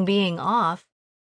being off.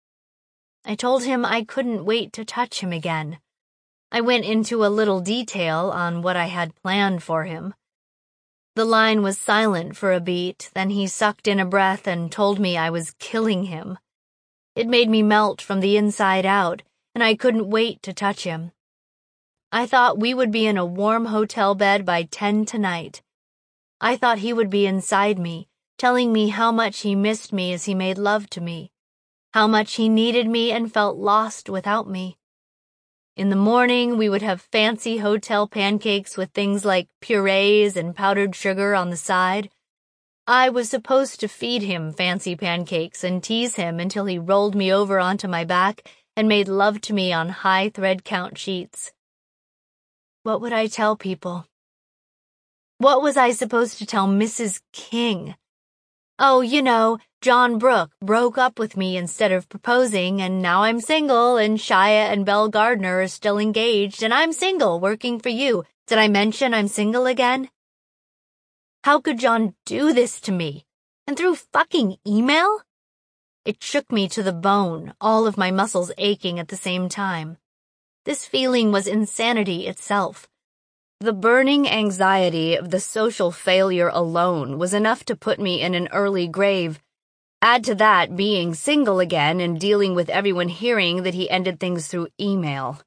I told him I couldn't wait to touch him again. I went into a little detail on what I had planned for him. The line was silent for a beat, then he sucked in a breath and told me I was killing him. It made me melt from the inside out, and I couldn't wait to touch him. I thought we would be in a warm hotel bed by 10 tonight. I thought he would be inside me, telling me how much he missed me as he made love to me, how much he needed me and felt lost without me. In the morning, we would have fancy hotel pancakes with things like purees and powdered sugar on the side. I was supposed to feed him fancy pancakes and tease him until he rolled me over onto my back and made love to me on high thread count sheets. What would I tell people? What was I supposed to tell Mrs. King? Oh, John Brooke broke up with me instead of proposing, and now I'm single, and Shia and Belle Gardner are still engaged, and I'm single, working for you. Did I mention I'm single again? How could John do this to me? And through fucking email? It shook me to the bone, all of my muscles aching at the same time. This feeling was insanity itself. The burning anxiety of the social failure alone was enough to put me in an early grave. Add to that being single again and dealing with everyone hearing that he ended things through email.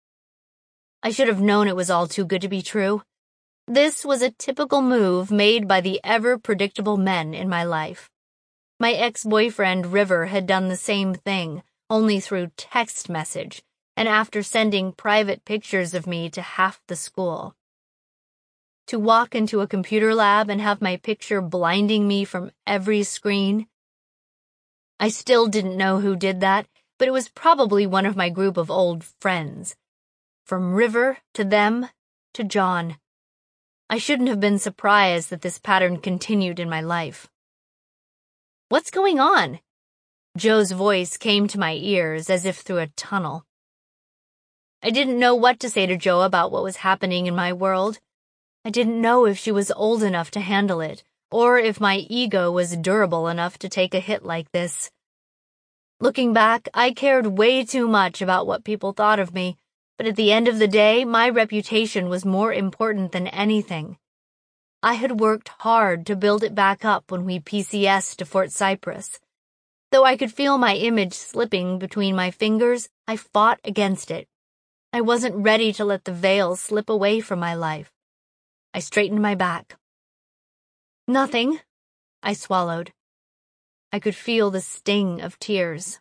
I should have known it was all too good to be true. This was a typical move made by the ever-predictable men in my life. My ex-boyfriend River had done the same thing, only through text message, and after sending private pictures of me to half the school. To walk into a computer lab and have my picture blinding me from every screen. I still didn't know who did that, but it was probably one of my group of old friends. From River to them to John. I shouldn't have been surprised that this pattern continued in my life. What's going on? Joe's voice came to my ears as if through a tunnel. I didn't know what to say to Joe about what was happening in my world. I didn't know if she was old enough to handle it, or if my ego was durable enough to take a hit like this. Looking back, I cared way too much about what people thought of me, but at the end of the day, my reputation was more important than anything. I had worked hard to build it back up when we PCS'd to Fort Cypress. Though I could feel my image slipping between my fingers, I fought against it. I wasn't ready to let the veil slip away from my life. I straightened my back. Nothing, I swallowed. I could feel the sting of tears.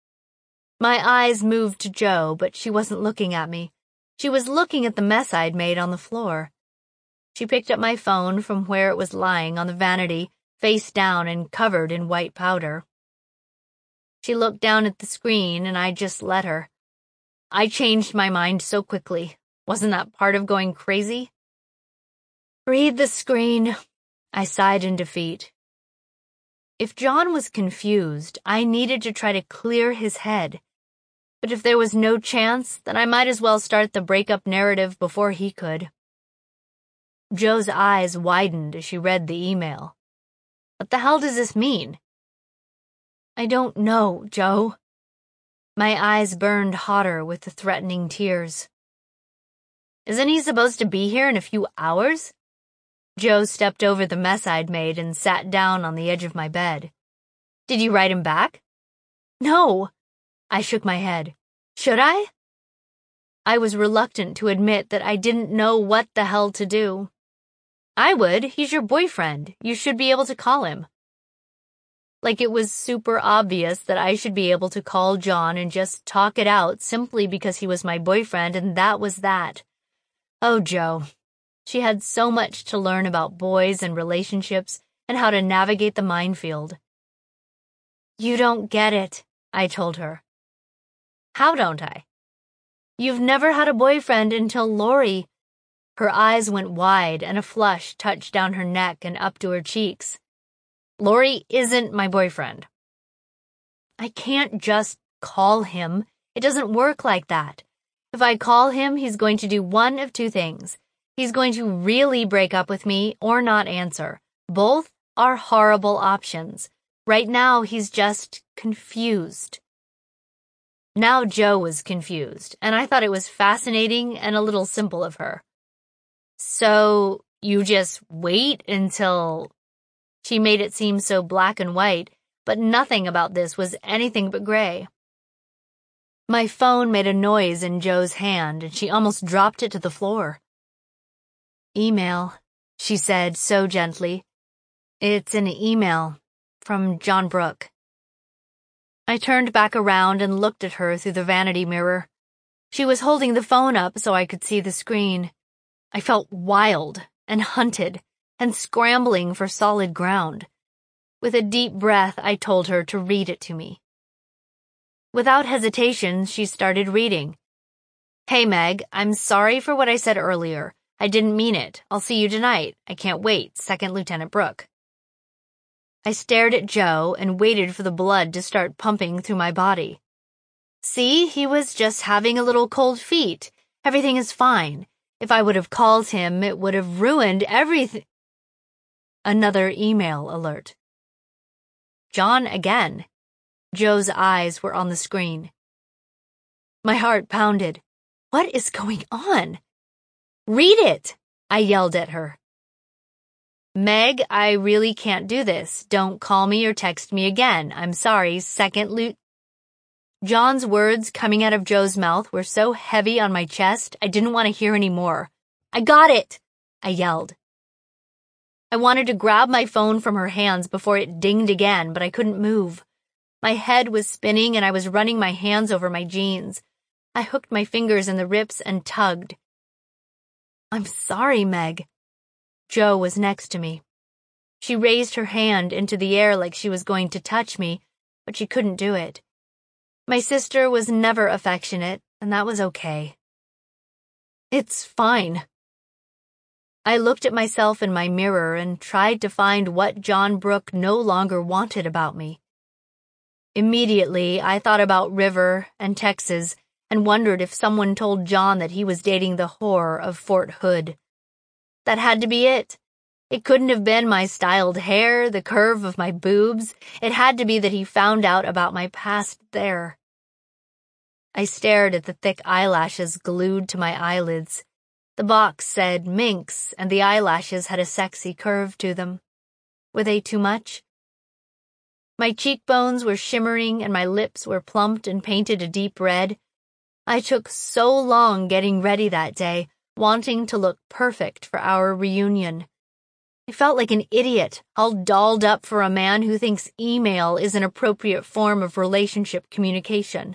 My eyes moved to Joe, but she wasn't looking at me. She was looking at the mess I'd made on the floor. She picked up my phone from where it was lying on the vanity, face down and covered in white powder. She looked down at the screen, and I just let her. I changed my mind so quickly. Wasn't that part of going crazy? Read the screen, I sighed in defeat. If John was confused, I needed to try to clear his head. But if there was no chance, then I might as well start the breakup narrative before he could. Joe's eyes widened as she read the email. What the hell does this mean? I don't know, Joe. My eyes burned hotter with the threatening tears. Isn't he supposed to be here in a few hours? Joe stepped over the mess I'd made and sat down on the edge of my bed. Did you write him back? No. I shook my head. Should I? I was reluctant to admit that I didn't know what the hell to do. I would. He's your boyfriend. You should be able to call him. Like it was super obvious that I should be able to call John and just talk it out simply because he was my boyfriend, and that was that. Oh, Joe. She had so much to learn about boys and relationships and how to navigate the minefield. You don't get it, I told her. How don't I? You've never had a boyfriend until Lori. Her eyes went wide and a flush touched down her neck and up to her cheeks. Lori isn't my boyfriend. I can't just call him. It doesn't work like that. If I call him, he's going to do one of two things. He's going to really break up with me or not answer. Both are horrible options. Right now, he's just confused. Now Joe was confused, and I thought it was fascinating and a little simple of her. So, you just wait until... She made it seem so black and white, but nothing about this was anything but gray. My phone made a noise in Joe's hand, and she almost dropped it to the floor. "Email," she said so gently. "It's an email from John Brooke." I turned back around and looked at her through the vanity mirror. She was holding the phone up so I could see the screen. I felt wild and hunted and scrambling for solid ground. With a deep breath, I told her to read it to me. Without hesitation, she started reading. "Hey, Meg, I'm sorry for what I said earlier. I didn't mean it. I'll see you tonight. I can't wait. Second Lieutenant Brooke." I stared at Joe and waited for the blood to start pumping through my body. See, he was just having a little cold feet. Everything is fine. If I would have called him, it would have ruined everything. Another email alert. John again. Joe's eyes were on the screen. My heart pounded. What is going on? "Read it!" I yelled at her. "Meg, I really can't do this. Don't call me or text me again. I'm sorry, Second Lieutenant." John's words coming out of Joe's mouth were so heavy on my chest, I didn't want to hear any more. "I got it!" I yelled. I wanted to grab my phone from her hands before it dinged again, but I couldn't move. My head was spinning and I was running my hands over my jeans. I hooked my fingers in the rips and tugged. "I'm sorry, Meg." Joe was next to me. She raised her hand into the air like she was going to touch me, but she couldn't do it. My sister was never affectionate, and that was okay. "It's fine." I looked at myself in my mirror and tried to find what John Brooke no longer wanted about me. Immediately, I thought about River and Texas and wondered if someone told John that he was dating the whore of Fort Hood. That had to be it. It couldn't have been my styled hair, the curve of my boobs. It had to be that he found out about my past there. I stared at the thick eyelashes glued to my eyelids. The box said minx, and the eyelashes had a sexy curve to them. Were they too much? My cheekbones were shimmering and my lips were plumped and painted a deep red. I took so long getting ready that day, wanting to look perfect for our reunion. I felt like an idiot, all dolled up for a man who thinks email is an appropriate form of relationship communication.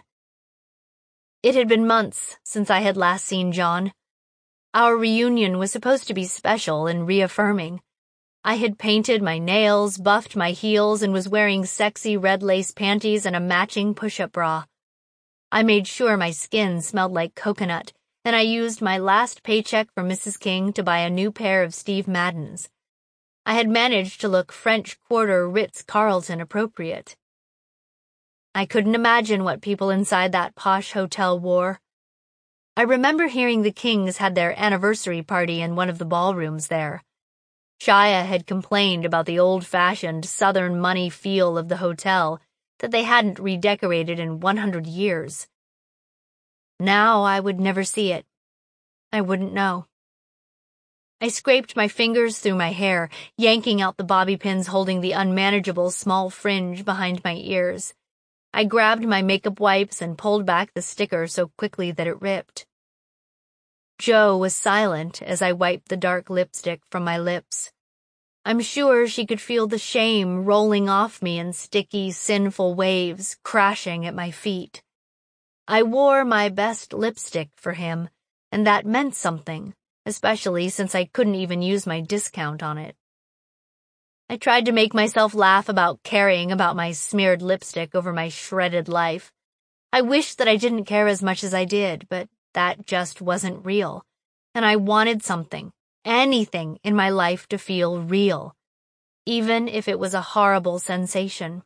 It had been months since I had last seen John. Our reunion was supposed to be special and reaffirming. I had painted my nails, buffed my heels, and was wearing sexy red lace panties and a matching push-up bra. I made sure my skin smelled like coconut, and I used my last paycheck for Mrs. King to buy a new pair of Steve Maddens. I had managed to look French Quarter Ritz-Carlton appropriate. I couldn't imagine what people inside that posh hotel wore. I remember hearing the Kings had their anniversary party in one of the ballrooms there. Shia had complained about the old-fashioned Southern money feel of the hotel that they hadn't redecorated in 100 years. Now I would never see it. I wouldn't know. I scraped my fingers through my hair, yanking out the bobby pins holding the unmanageable small fringe behind my ears. I grabbed my makeup wipes and pulled back the sticker so quickly that it ripped. Joe was silent as I wiped the dark lipstick from my lips. I'm sure she could feel the shame rolling off me in sticky, sinful waves crashing at my feet. I wore my best lipstick for him, and that meant something, especially since I couldn't even use my discount on it. I tried to make myself laugh about caring about my smeared lipstick over my shredded life. I wished that I didn't care as much as I did, but that just wasn't real, and I wanted something, anything in my life to feel real, even if it was a horrible sensation.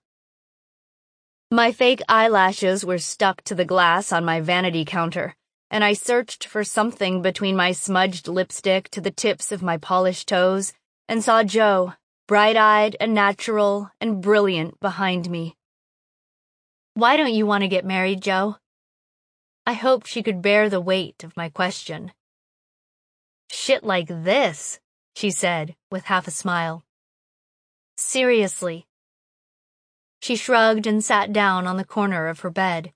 My fake eyelashes were stuck to the glass on my vanity counter, and I searched for something between my smudged lipstick to the tips of my polished toes and saw Joe, bright-eyed and natural and brilliant behind me. "Why don't you want to get married, Joe?" I hoped she could bear the weight of my question. "Shit like this," she said, with half a smile. "Seriously." She shrugged and sat down on the corner of her bed.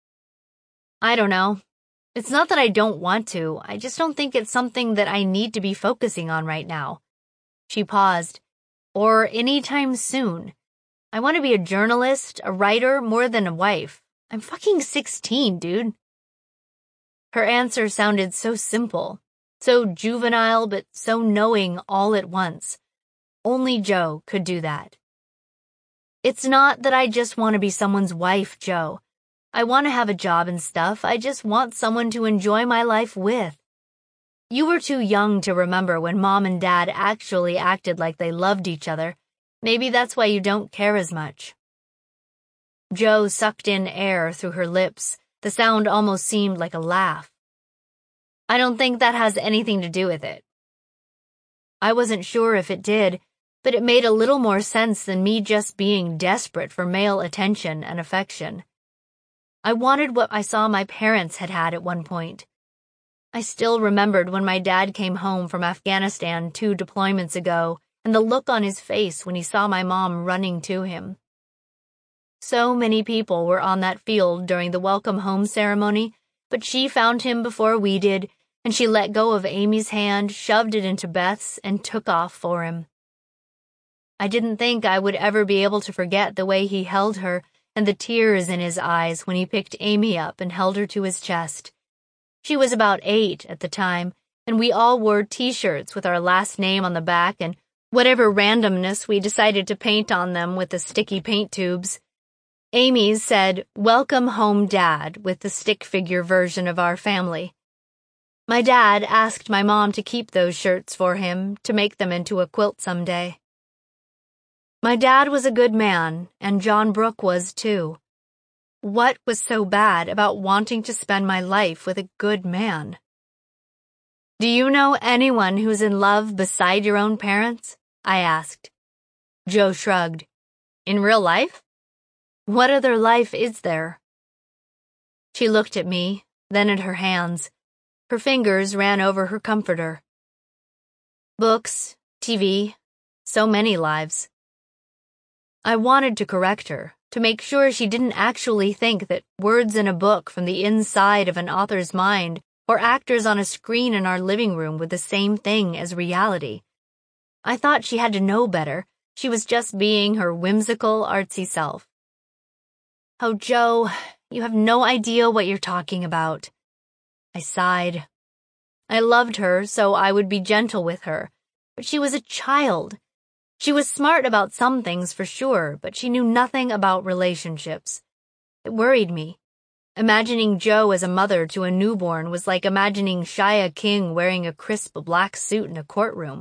"I don't know. It's not that I don't want to, I just don't think it's something that I need to be focusing on right now." She paused. "Or anytime soon. I want to be a journalist, a writer, more than a wife. I'm fucking 16, dude." Her answer sounded so simple, so juvenile, but so knowing all at once. Only Joe could do that. "It's not that I just want to be someone's wife, Joe. I want to have a job and stuff. I just want someone to enjoy my life with. You were too young to remember when Mom and Dad actually acted like they loved each other. Maybe that's why you don't care as much." Joe sucked in air through her lips. The sound almost seemed like a laugh. "I don't think that has anything to do with it." I wasn't sure if it did, but it made a little more sense than me just being desperate for male attention and affection. I wanted what I saw my parents had had at one point. I still remembered when my dad came home from Afghanistan 2 deployments ago, and the look on his face when he saw my mom running to him. So many people were on that field during the welcome home ceremony, but she found him before we did, and she let go of Amy's hand, shoved it into Beth's, and took off for him. I didn't think I would ever be able to forget the way he held her and the tears in his eyes when he picked Amy up and held her to his chest. She was about 8 at the time, and we all wore t-shirts with our last name on the back and whatever randomness we decided to paint on them with the sticky paint tubes. Amy's said, "Welcome home, Dad," with the stick figure version of our family. My dad asked my mom to keep those shirts for him to make them into a quilt someday. My dad was a good man, and John Brooke was too. What was so bad about wanting to spend my life with a good man? "Do you know anyone who's in love beside your own parents?" I asked. Joe shrugged. "In real life? What other life is there?" She looked at me, then at her hands. Her fingers ran over her comforter. "Books, TV, so many lives." I wanted to correct her, to make sure she didn't actually think that words in a book from the inside of an author's mind or actors on a screen in our living room were the same thing as reality. I thought she had to know better. She was just being her whimsical, artsy self. "Oh, Joe, you have no idea what you're talking about." I sighed. I loved her, so I would be gentle with her, but she was a child. She was smart about some things for sure, but she knew nothing about relationships. It worried me. Imagining Joe as a mother to a newborn was like imagining Shia King wearing a crisp black suit in a courtroom.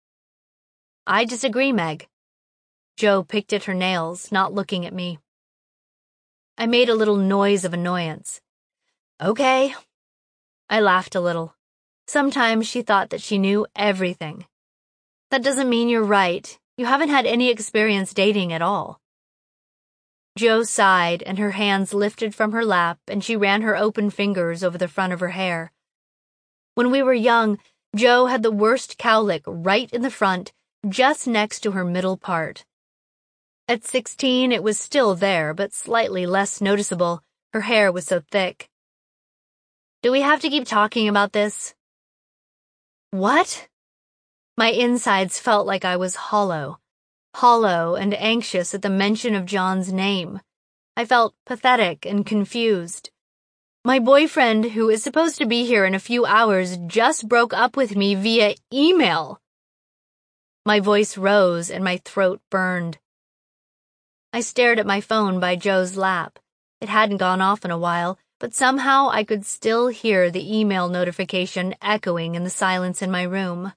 "I disagree, Meg." Joe picked at her nails, not looking at me. I made a little noise of annoyance. "Okay." I laughed a little. Sometimes she thought that she knew everything. "That doesn't mean you're right. You haven't had any experience dating at all." Joe sighed, and her hands lifted from her lap, and she ran her open fingers over the front of her hair. When we were young, Joe had the worst cowlick right in the front, just next to her middle part. At 16, it was still there, but slightly less noticeable. Her hair was so thick. "Do we have to keep talking about this?" "What?" My insides felt like I was hollow and anxious at the mention of John's name. I felt pathetic and confused. My boyfriend, who is supposed to be here in a few hours, just broke up with me via email. My voice rose and my throat burned. I stared at my phone by Joe's lap. It hadn't gone off in a while, but somehow I could still hear the email notification echoing in the silence in my room.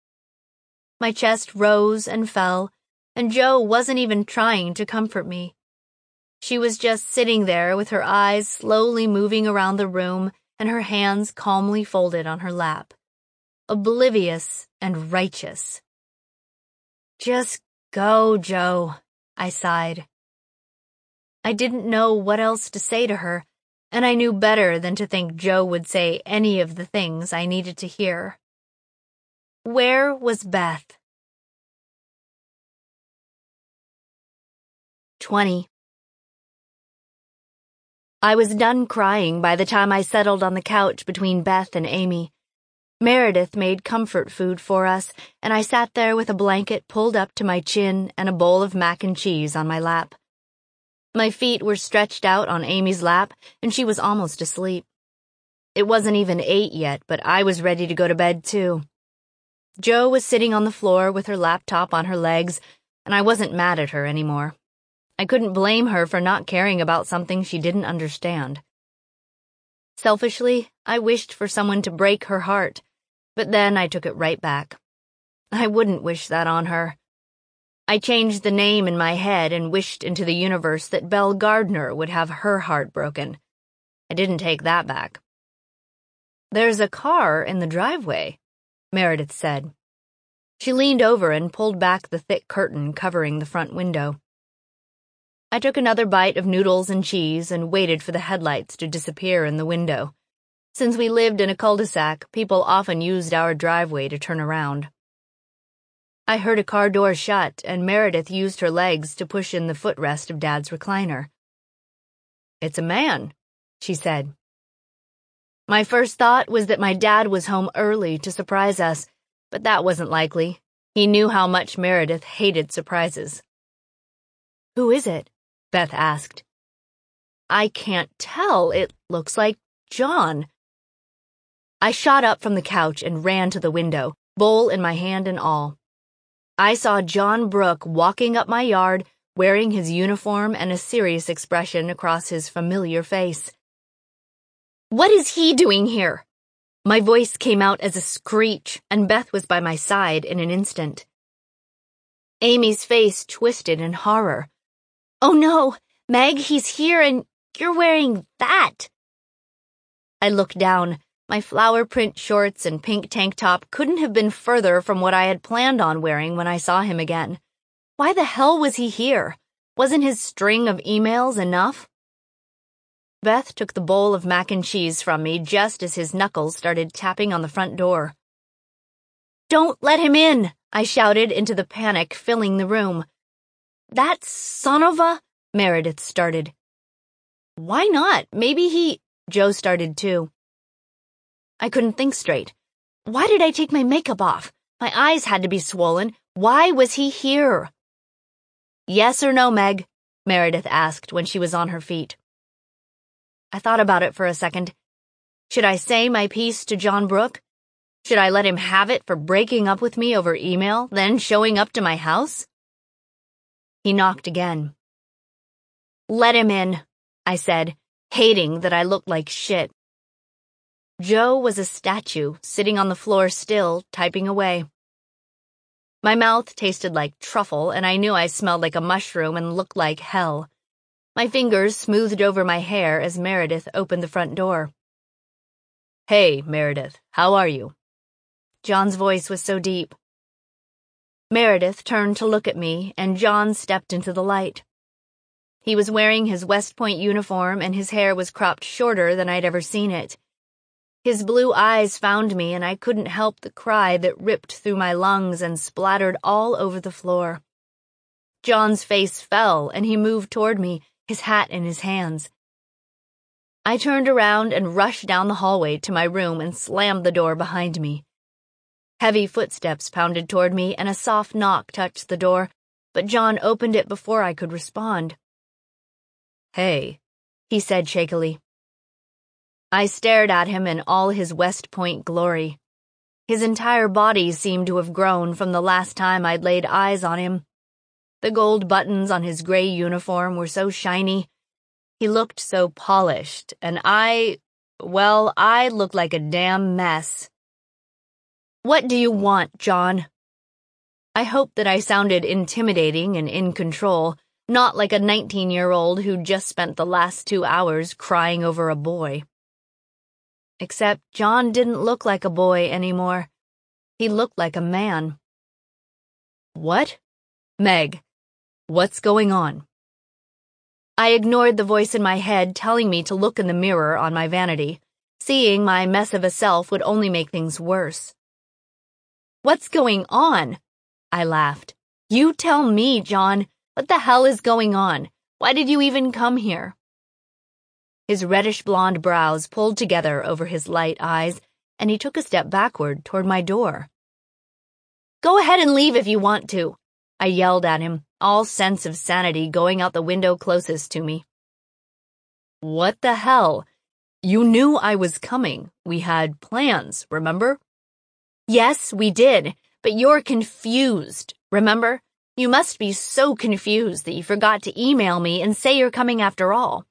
My chest rose and fell, and Joe wasn't even trying to comfort me. She was just sitting there with her eyes slowly moving around the room and her hands calmly folded on her lap. Oblivious and righteous. "Just Go, Joe, I sighed. I didn't know what else to say to her, and I knew better than to think Joe would say any of the things I needed to hear. Where was Beth? 20. I was done crying by the time I settled on the couch between Beth and Amy. Meredith made comfort food for us, and I sat there with a blanket pulled up to my chin and a bowl of mac and cheese on my lap. My feet were stretched out on Amy's lap, and she was almost asleep. It wasn't even 8 yet, but I was ready to go to bed too. Jo was sitting on the floor with her laptop on her legs, and I wasn't mad at her anymore. I couldn't blame her for not caring about something she didn't understand. Selfishly, I wished for someone to break her heart, but then I took it right back. I wouldn't wish that on her. I changed the name in my head and wished into the universe that Belle Gardner would have her heart broken. I didn't take that back. There's a car in the driveway, Meredith said. She leaned over and pulled back the thick curtain covering the front window. I took another bite of noodles and cheese and waited for the headlights to disappear in the window. Since we lived in a cul-de-sac, people often used our driveway to turn around. I heard a car door shut, and Meredith used her legs to push in the footrest of Dad's recliner. "It's a man," she said. My first thought was that my dad was home early to surprise us, but that wasn't likely. He knew how much Meredith hated surprises. "Who is it?" Beth asked. "I can't tell. It looks like John." I shot up from the couch and ran to the window, bowl in my hand and all. I saw John Brooke walking up my yard, wearing his uniform and a serious expression across his familiar face. "What is he doing here?" My voice came out as a screech, and Beth was by my side in an instant. Amy's face twisted in horror. "Oh no, Meg, he's here and you're wearing that." I looked down. My flower print shorts and pink tank top couldn't have been further from what I had planned on wearing when I saw him again. Why the hell was he here? Wasn't his string of emails enough? Beth took the bowl of mac and cheese from me just as his knuckles started tapping on the front door. "Don't let him in!" I shouted into the panic filling the room. "That son of a—" Meredith started. "Why not? Maybe he—" Jo started too. I couldn't think straight. Why did I take my makeup off? My eyes had to be swollen. Why was he here? "Yes or no, Meg?" Meredith asked when she was on her feet. I thought about it for a second. Should I say my piece to John Brooke? Should I let him have it for breaking up with me over email, then showing up to my house? He knocked again. "Let him in," I said, hating that I looked like shit. Jo was a statue, sitting on the floor still, typing away. My mouth tasted like truffle, and I knew I smelled like a mushroom and looked like hell. My fingers smoothed over my hair as Meredith opened the front door. "Hey, Meredith, how are you?" John's voice was so deep. Meredith turned to look at me, and John stepped into the light. He was wearing his West Point uniform, and his hair was cropped shorter than I'd ever seen it. His blue eyes found me, and I couldn't help the cry that ripped through my lungs and splattered all over the floor. John's face fell, and he moved toward me, his hat in his hands. I turned around and rushed down the hallway to my room and slammed the door behind me. Heavy footsteps pounded toward me, and a soft knock touched the door, but John opened it before I could respond. "Hey," he said shakily. I stared at him in all his West Point glory. His entire body seemed to have grown from the last time I'd laid eyes on him. The gold buttons on his gray uniform were so shiny. He looked so polished, and I looked like a damn mess. "What do you want, John?" I hoped that I sounded intimidating and in control, not like a 19-year-old who'd just spent the last 2 hours crying over a boy. Except John didn't look like a boy anymore. He looked like a man. "What?" Meg, what's going on? I ignored the voice in my head telling me to look in the mirror on my vanity. Seeing my mess of a self would only make things worse. What's going on? I laughed. You tell me, John. What the hell is going on? Why did you even come here? His reddish-blonde brows pulled together over his light eyes, and he took a step backward toward my door. Go ahead and leave if you want to, I yelled at him, all sense of sanity going out the window closest to me. What the hell? You knew I was coming. We had plans, remember? Yes, we did, but you're confused, remember? You must be so confused that you forgot to email me and say you're coming after all.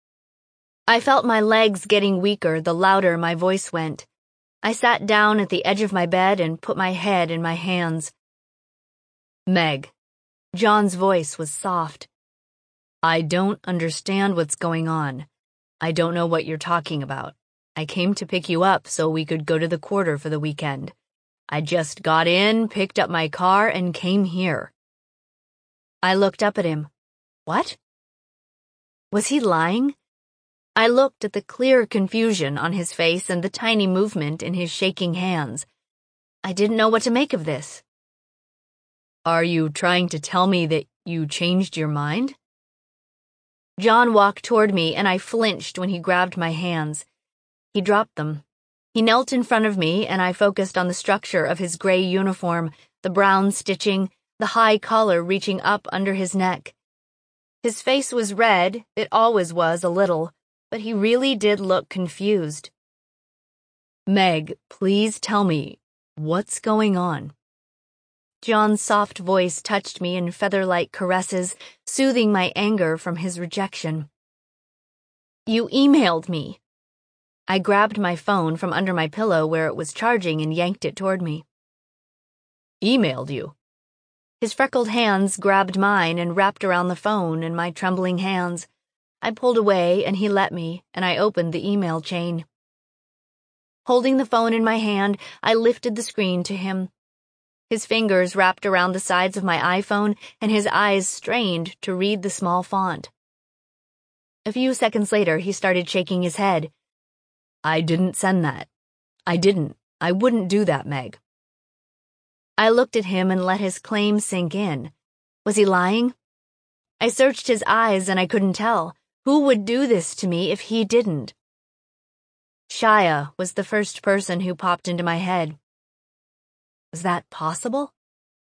I felt my legs getting weaker the louder my voice went. I sat down at the edge of my bed and put my head in my hands. Meg. John's voice was soft. I don't understand what's going on. I don't know what you're talking about. I came to pick you up so we could go to the quarter for the weekend. I just got in, picked up my car, and came here. I looked up at him. What? Was he lying? I looked at the clear confusion on his face and the tiny movement in his shaking hands. I didn't know what to make of this. Are you trying to tell me that you changed your mind? John walked toward me and I flinched when he grabbed my hands. He dropped them. He knelt in front of me and I focused on the structure of his gray uniform, the brown stitching, the high collar reaching up under his neck. His face was red, it always was a little, but he really did look confused. Meg, please tell me, what's going on? John's soft voice touched me in feather-like caresses, soothing my anger from his rejection. You emailed me. I grabbed my phone from under my pillow where it was charging and yanked it toward me. Emailed you? His freckled hands grabbed mine and wrapped around the phone in my trembling hands. I pulled away and he let me, and I opened the email chain. Holding the phone in my hand, I lifted the screen to him. His fingers wrapped around the sides of my iPhone and his eyes strained to read the small font. A few seconds later, he started shaking his head. I didn't send that. I didn't. I wouldn't do that, Meg. I looked at him and let his claim sink in. Was he lying? I searched his eyes and I couldn't tell. Who would do this to me if he didn't? Shia was the first person who popped into my head. Was that possible?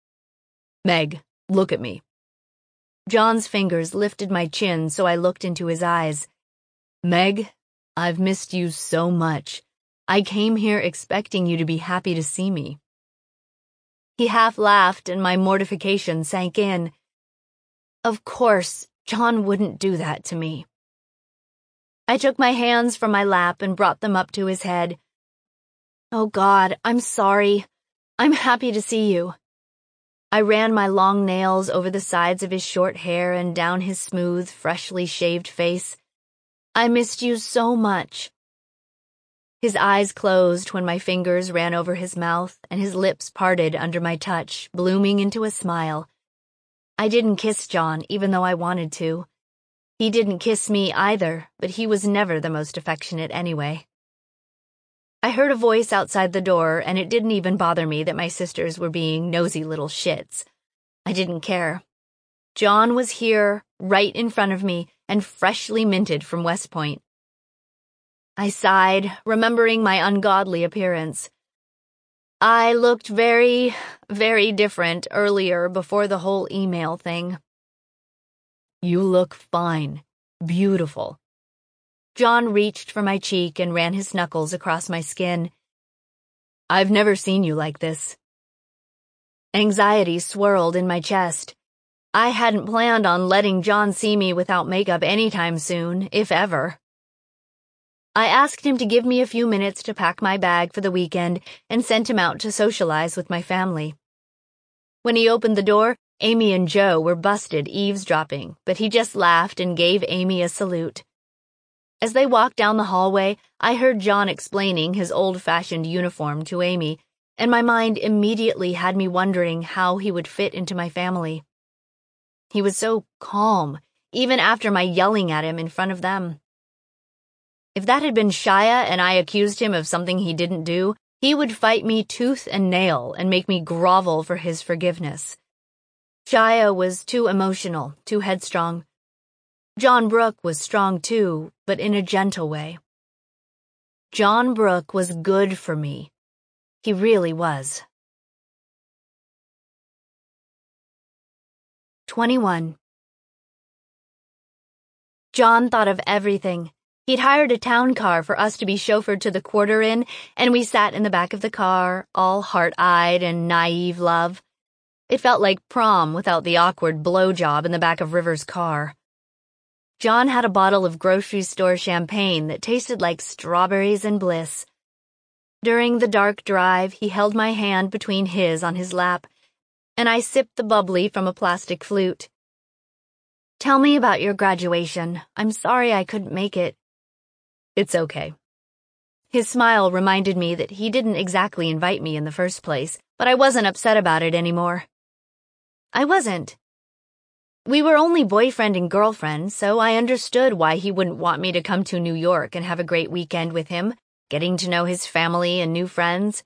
Meg, look at me. John's fingers lifted my chin so I looked into his eyes. Meg, I've missed you so much. I came here expecting you to be happy to see me. He half laughed and my mortification sank in. Of course, John wouldn't do that to me. I took my hands from my lap and brought them up to his head. Oh God, I'm sorry. I'm happy to see you. I ran my long nails over the sides of his short hair and down his smooth, freshly shaved face. I missed you so much. His eyes closed when my fingers ran over his mouth and his lips parted under my touch, blooming into a smile. I didn't kiss John, even though I wanted to. He didn't kiss me either, but he was never the most affectionate anyway. I heard a voice outside the door, and it didn't even bother me that my sisters were being nosy little shits. I didn't care. John was here, right in front of me, and freshly minted from West Point. I sighed, remembering my ungodly appearance. I looked very, very different earlier before the whole email thing. You look fine. Beautiful. John reached for my cheek and ran his knuckles across my skin. I've never seen you like this. Anxiety swirled in my chest. I hadn't planned on letting John see me without makeup anytime soon, if ever. I asked him to give me a few minutes to pack my bag for the weekend and sent him out to socialize with my family. When he opened the door, Amy and Joe were busted eavesdropping, but he just laughed and gave Amy a salute. As they walked down the hallway, I heard John explaining his old-fashioned uniform to Amy, and my mind immediately had me wondering how he would fit into my family. He was so calm, even after my yelling at him in front of them. If that had been Shia and I accused him of something he didn't do, he would fight me tooth and nail and make me grovel for his forgiveness. Shia was too emotional, too headstrong. John Brooke was strong too, but in a gentle way. John Brooke was good for me. He really was. 21. John thought of everything. He'd hired a town car for us to be chauffeured to the quarter in, and we sat in the back of the car, all heart-eyed and naive love. It felt like prom without the awkward blowjob in the back of River's car. John had a bottle of grocery store champagne that tasted like strawberries and bliss. During the dark drive, he held my hand between his on his lap, and I sipped the bubbly from a plastic flute. "Tell me about your graduation. I'm sorry I couldn't make it." "It's okay." His smile reminded me that he didn't exactly invite me in the first place, but I wasn't upset about it anymore. I wasn't. We were only boyfriend and girlfriend, so I understood why he wouldn't want me to come to New York and have a great weekend with him, getting to know his family and new friends.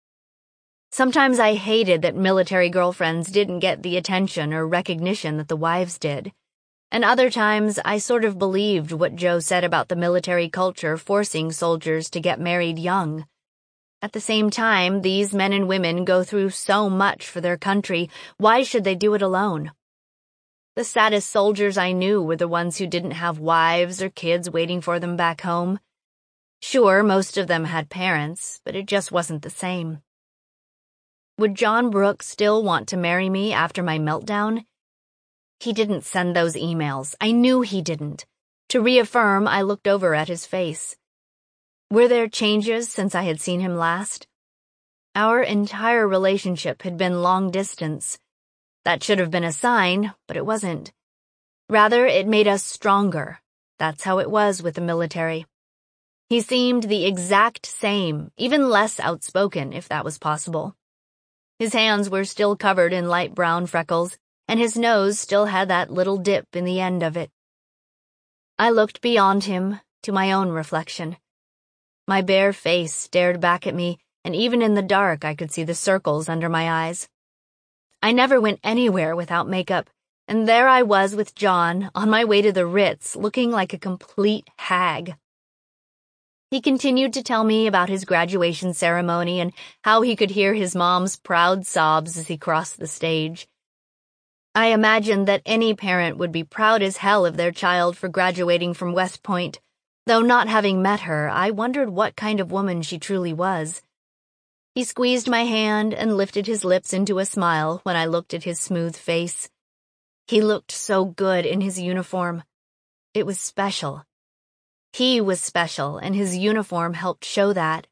Sometimes I hated that military girlfriends didn't get the attention or recognition that the wives did. And other times, I sort of believed what Joe said about the military culture forcing soldiers to get married young. At the same time, these men and women go through so much for their country. Why should they do it alone? The saddest soldiers I knew were the ones who didn't have wives or kids waiting for them back home. Sure, most of them had parents, but it just wasn't the same. Would John Brooke still want to marry me after my meltdown? He didn't send those emails. I knew he didn't. To reaffirm, I looked over at his face. Were there changes since I had seen him last? Our entire relationship had been long distance. That should have been a sign, but it wasn't. Rather, it made us stronger. That's how it was with the military. He seemed the exact same, even less outspoken, if that was possible. His hands were still covered in light brown freckles, and his nose still had that little dip in the end of it. I looked beyond him, to my own reflection. My bare face stared back at me, and even in the dark I could see the circles under my eyes. I never went anywhere without makeup, and there I was with John, on my way to the Ritz, looking like a complete hag. He continued to tell me about his graduation ceremony and how he could hear his mom's proud sobs as he crossed the stage. I imagined that any parent would be proud as hell of their child for graduating from West Point. Though not having met her, I wondered what kind of woman she truly was. He squeezed my hand and lifted his lips into a smile when I looked at his smooth face. He looked so good in his uniform. It was special. He was special, and his uniform helped show that.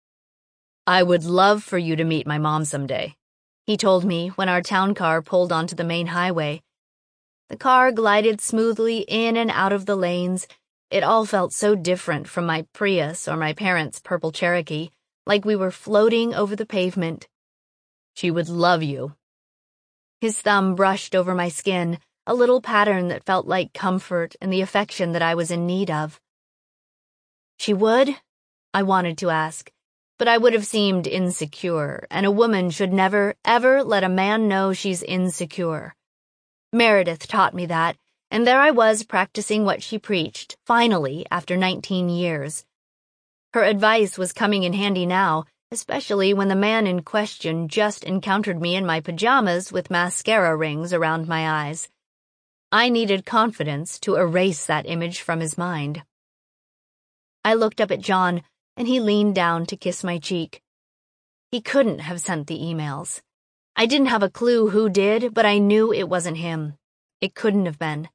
"I would love for you to meet my mom someday," he told me when our town car pulled onto the main highway. The car glided smoothly in and out of the lanes. It all felt so different from my Prius or my parents' purple Cherokee, like we were floating over the pavement. "She would love you." His thumb brushed over my skin, a little pattern that felt like comfort and the affection that I was in need of. "She would?" I wanted to ask, but I would have seemed insecure, and a woman should never, ever let a man know she's insecure. Meredith taught me that, and there I was practicing what she preached, finally, after 19 years. Her advice was coming in handy now, especially when the man in question just encountered me in my pajamas with mascara rings around my eyes. I needed confidence to erase that image from his mind. I looked up at John, and he leaned down to kiss my cheek. He couldn't have sent the emails. I didn't have a clue who did, but I knew it wasn't him. It couldn't have been.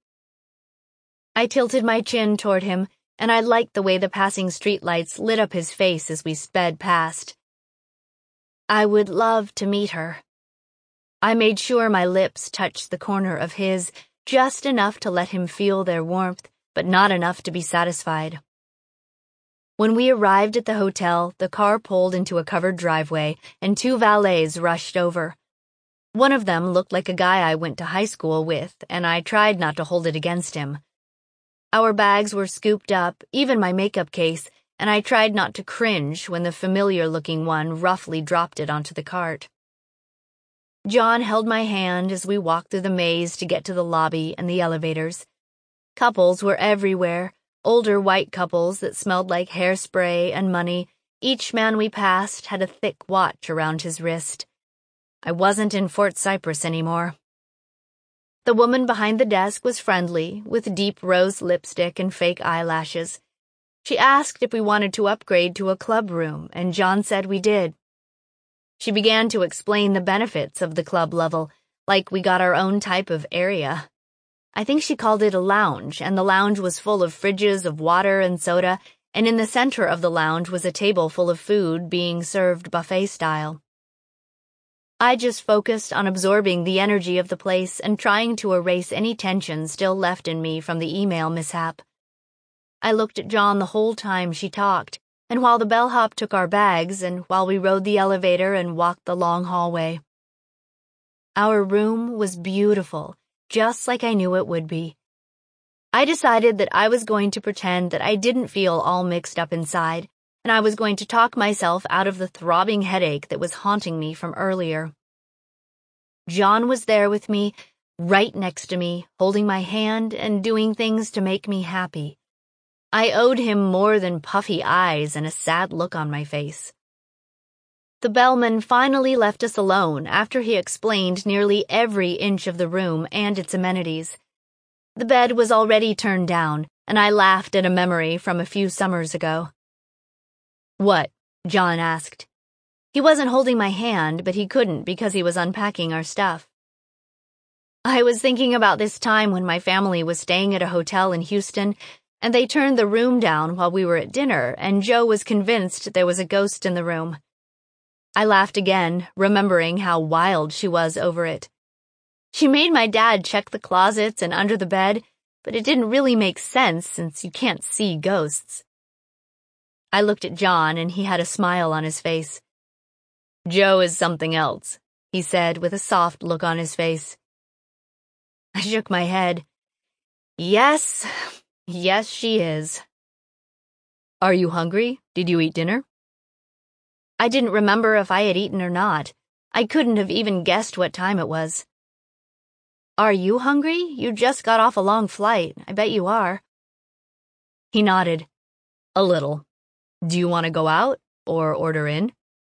I tilted my chin toward him, and I liked the way the passing streetlights lit up his face as we sped past. I would love to meet her. I made sure my lips touched the corner of his, just enough to let him feel their warmth, but not enough to be satisfied. When we arrived at the hotel, the car pulled into a covered driveway, and 2 valets rushed over. One of them looked like a guy I went to high school with, and I tried not to hold it against him. Our bags were scooped up, even my makeup case, and I tried not to cringe when the familiar-looking one roughly dropped it onto the cart. John held my hand as we walked through the maze to get to the lobby and the elevators. Couples were everywhere, older white couples that smelled like hairspray and money. Each man we passed had a thick watch around his wrist. I wasn't in Fort Cypress anymore. The woman behind the desk was friendly, with deep rose lipstick and fake eyelashes. She asked if we wanted to upgrade to a club room, and John said we did. She began to explain the benefits of the club level, like we got our own type of area. I think she called it a lounge, and the lounge was full of fridges of water and soda, and in the center of the lounge was a table full of food being served buffet style. I just focused on absorbing the energy of the place and trying to erase any tension still left in me from the email mishap. I looked at John the whole time she talked, and while the bellhop took our bags, and while we rode the elevator and walked the long hallway. Our room was beautiful, just like I knew it would be. I decided that I was going to pretend that I didn't feel all mixed up inside, and I was going to talk myself out of the throbbing headache that was haunting me from earlier. John was there with me, right next to me, holding my hand and doing things to make me happy. I owed him more than puffy eyes and a sad look on my face. The bellman finally left us alone after he explained nearly every inch of the room and its amenities. The bed was already turned down, and I laughed at a memory from a few summers ago. "What?" John asked. He wasn't holding my hand, but he couldn't because he was unpacking our stuff. I was thinking about this time when my family was staying at a hotel in Houston, and they turned the room down while we were at dinner, and Joe was convinced there was a ghost in the room. I laughed again, remembering how wild she was over it. She made my dad check the closets and under the bed, but it didn't really make sense since you can't see ghosts. I looked at John, and he had a smile on his face. "Joe is something else," he said with a soft look on his face. I shook my head. Yes, she is. "Are you hungry? Did you eat dinner?" I didn't remember if I had eaten or not. I couldn't have even guessed what time it was. "Are you hungry? You just got off a long flight. I bet you are." He nodded. "A little. Do you want to go out or order in?"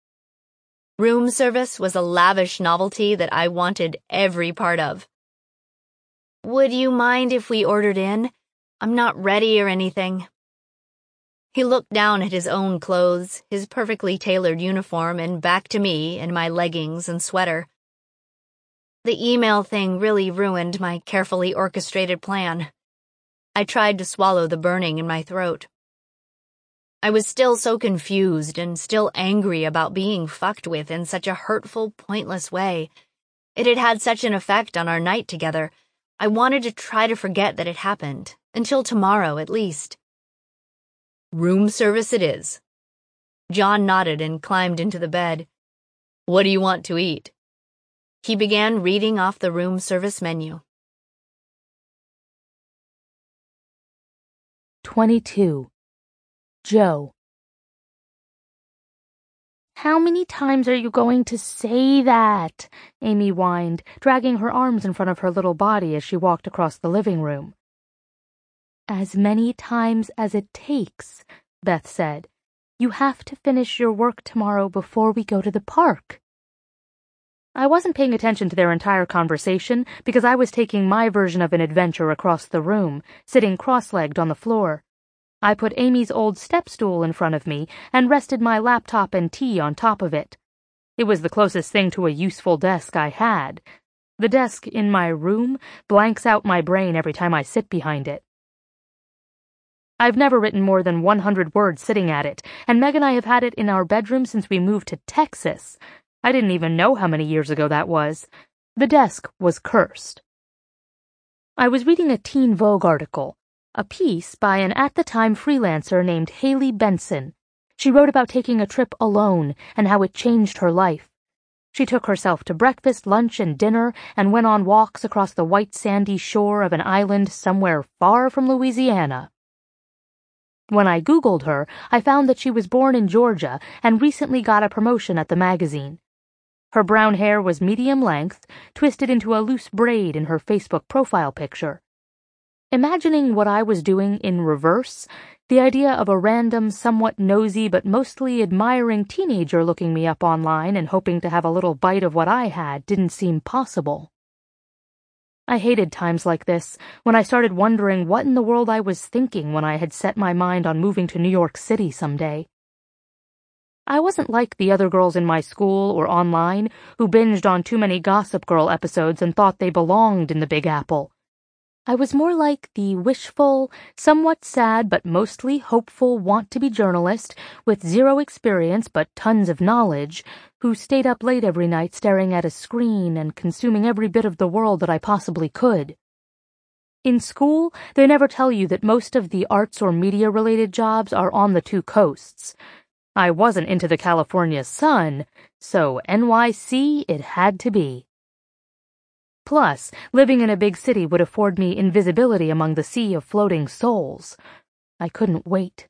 Room service was a lavish novelty that I wanted every part of. "Would you mind if we ordered in? I'm not ready or anything." He looked down at his own clothes, his perfectly tailored uniform, and back to me in my leggings and sweater. The email thing really ruined my carefully orchestrated plan. I tried to swallow the burning in my throat. I was still so confused and still angry about being fucked with in such a hurtful, pointless way. It had had such an effect on our night together. I wanted to try to forget that it happened, until tomorrow at least. "Room service it is." John nodded and climbed into the bed. "What do you want to eat?" He began reading off the room service menu. 22. Joe. "How many times are you going to say that?" Amy whined, dragging her arms in front of her little body as she walked across the living room. "As many times as it takes," Beth said. "You have to finish your work tomorrow before we go to the park." I wasn't paying attention to their entire conversation because I was taking my version of an adventure across the room, sitting cross-legged on the floor. I put Amy's old step stool in front of me and rested my laptop and tea on top of it. It was the closest thing to a useful desk I had. The desk in my room blanks out my brain every time I sit behind it. I've never written more than 100 words sitting at it, and Meg and I have had it in our bedroom since we moved to Texas. I didn't even know how many years ago that was. The desk was cursed. I was reading a Teen Vogue article, a piece by an at-the-time freelancer named Haley Benson. She wrote about taking a trip alone and how it changed her life. She took herself to breakfast, lunch, and dinner, and went on walks across the white sandy shore of an island somewhere far from Louisiana. When I Googled her, I found that she was born in Georgia and recently got a promotion at the magazine. Her brown hair was medium length, twisted into a loose braid in her Facebook profile picture. Imagining what I was doing in reverse, the idea of a random, somewhat nosy but mostly admiring teenager looking me up online and hoping to have a little bite of what I had didn't seem possible. I hated times like this, when I started wondering what in the world I was thinking when I had set my mind on moving to New York City someday. I wasn't like the other girls in my school or online who binged on too many Gossip Girl episodes and thought they belonged in the Big Apple. I was more like the wishful, somewhat sad but mostly hopeful want-to-be journalist with zero experience but tons of knowledge, who stayed up late every night staring at a screen and consuming every bit of the world that I possibly could. In school, they never tell you that most of the arts or media-related jobs are on the two coasts. I wasn't into the California sun, so NYC it had to be. Plus, living in a big city would afford me invisibility among the sea of floating souls. I couldn't wait.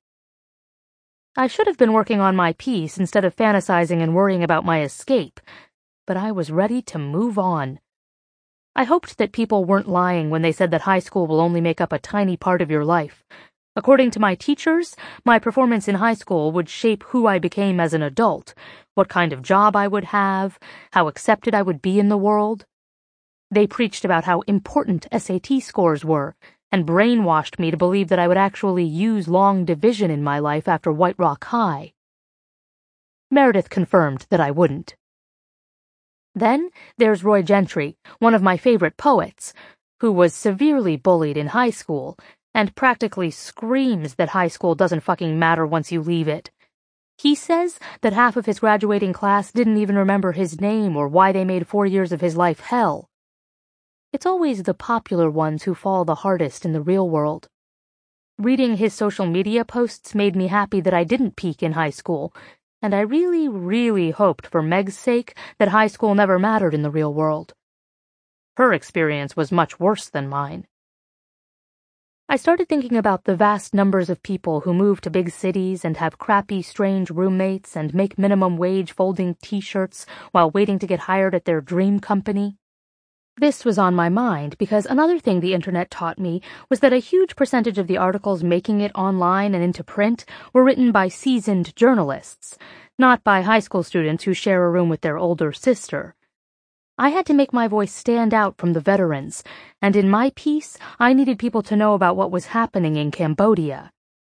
I should have been working on my piece instead of fantasizing and worrying about my escape, but I was ready to move on. I hoped that people weren't lying when they said that high school will only make up a tiny part of your life. According to my teachers, my performance in high school would shape who I became as an adult, what kind of job I would have, how accepted I would be in the world. They preached about how important SAT scores were, and brainwashed me to believe that I would actually use long division in my life after White Rock High. Meredith confirmed that I wouldn't. Then there's Roy Gentry, one of my favorite poets, who was severely bullied in high school, and practically screams that high school doesn't fucking matter once you leave it. He says that half of his graduating class didn't even remember his name or why they made 4 years of his life hell. It's always the popular ones who fall the hardest in the real world. Reading his social media posts made me happy that I didn't peak in high school, and I really, really hoped for Meg's sake that high school never mattered in the real world. Her experience was much worse than mine. I started thinking about the vast numbers of people who move to big cities and have crappy, strange roommates and make minimum wage folding t-shirts while waiting to get hired at their dream company. This was on my mind because another thing the internet taught me was that a huge percentage of the articles making it online and into print were written by seasoned journalists, not by high school students who share a room with their older sister. I had to make my voice stand out from the veterans, and in my piece, I needed people to know about what was happening in Cambodia.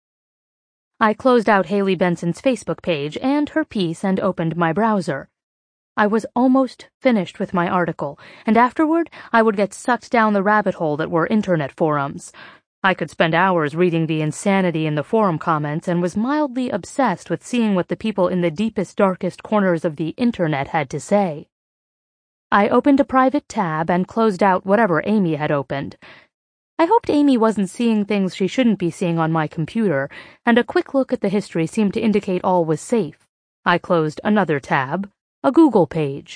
I closed out Haley Benson's Facebook page and her piece and opened my browser. I was almost finished with my article, and afterward I would get sucked down the rabbit hole that were internet forums. I could spend hours reading the insanity in the forum comments and was mildly obsessed with seeing what the people in the deepest, darkest corners of the internet had to say. I opened a private tab and closed out whatever Amy had opened. I hoped Amy wasn't seeing things she shouldn't be seeing on my computer, and a quick look at the history seemed to indicate all was safe. I closed another tab, a Google page.